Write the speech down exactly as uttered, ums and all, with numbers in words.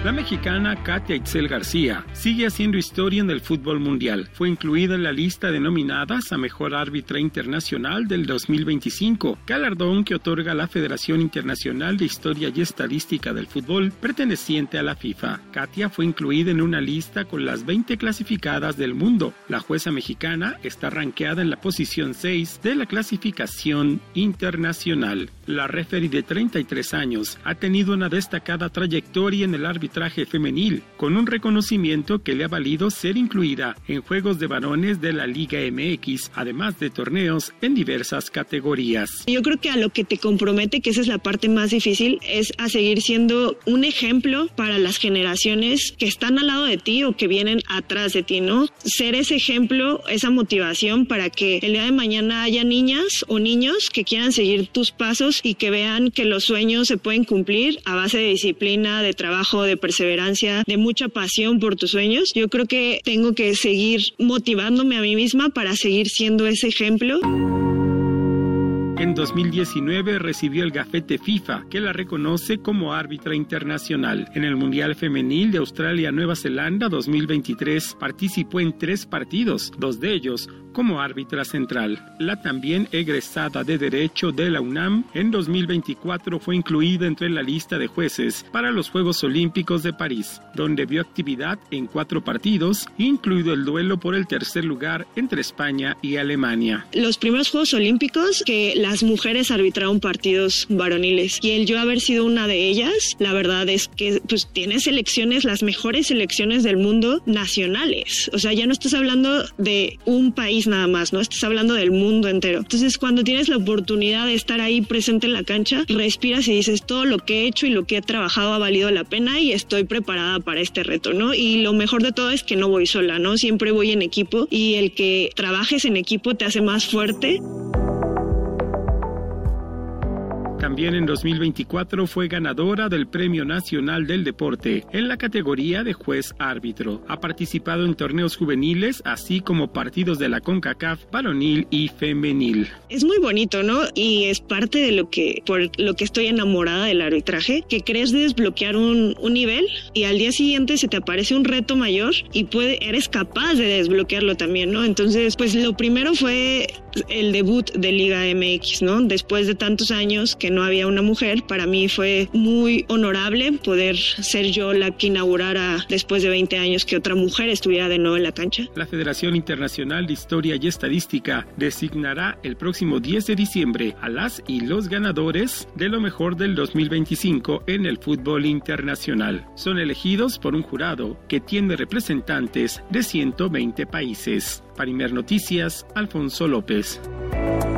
La mexicana Katia Itzel García sigue haciendo historia en el fútbol mundial. Fue incluida en la lista de nominadas a Mejor Árbitra Internacional del dos mil veinticinco, galardón que otorga la Federación Internacional de Historia y Estadística del Fútbol, perteneciente a la FIFA. Katia fue incluida en una lista con las veinte clasificadas del mundo. La jueza mexicana está rankeada en la posición seis de la clasificación internacional. La referee de treinta y tres años ha tenido una destacada trayectoria en el arbitraje femenil, con un reconocimiento que le ha valido ser incluida en Juegos de Varones de la Liga M X, además de torneos en diversas categorías. Yo creo que a lo que te compromete, que esa es la parte más difícil, es a seguir siendo un ejemplo para las generaciones que están al lado de ti o que vienen atrás de ti, ¿no? Ser ese ejemplo, esa motivación para que el día de mañana haya niñas o niños que quieran seguir tus pasos y que vean que los sueños se pueden cumplir a base de disciplina, de trabajo, de perseverancia, de mucha pasión por tus sueños. Yo creo que tengo que seguir motivándome a mí misma para seguir siendo ese ejemplo. En dos mil diecinueve recibió el gafete FIFA, que la reconoce como árbitra internacional. En el Mundial Femenil de Australia-Nueva Zelanda dos mil veintitrés participó en tres partidos, dos de ellos como árbitra central. La también egresada de Derecho de la UNAM, en dos mil veinticuatro fue incluida entre la lista de jueces para los Juegos Olímpicos de París, donde vio actividad en cuatro partidos, incluido el duelo por el tercer lugar entre España y Alemania. Los primeros Juegos Olímpicos que las mujeres arbitraron partidos varoniles, y el yo haber sido una de ellas, la verdad es que pues tienes selecciones, las mejores selecciones del mundo nacionales. O sea, ya no estás hablando de un país nada más, ¿no? Estás hablando del mundo entero. Entonces, cuando tienes la oportunidad de estar ahí presente en la cancha, respiras y dices, todo lo que he hecho y lo que he trabajado ha valido la pena y estoy preparada para este reto, ¿no? Y lo mejor de todo es que no voy sola, ¿no? Siempre voy en equipo, y el que trabajes en equipo te hace más fuerte. También en dos mil veinticuatro fue ganadora del Premio Nacional del Deporte en la categoría de juez árbitro. Ha participado en torneos juveniles, así como partidos de la CONCACAF varonil y femenil. Es muy bonito, ¿no? Y es parte de lo que, por lo que estoy enamorada del arbitraje, que crees desbloquear un, un nivel y al día siguiente se te aparece un reto mayor y puede, eres capaz de desbloquearlo también, ¿no? Entonces, pues lo primero fue el debut de Liga M X, ¿no? Después de tantos años que no había una mujer, para mí fue muy honorable poder ser yo la que inaugurara después de veinte años que otra mujer estuviera de nuevo en la cancha. La Federación Internacional de Historia y Estadística designará el próximo diez de diciembre a las y los ganadores de lo mejor del dos mil veinticinco en el fútbol internacional. Son elegidos por un jurado que tiene representantes de ciento veinte países. Para Imer Noticias, Alfonso López.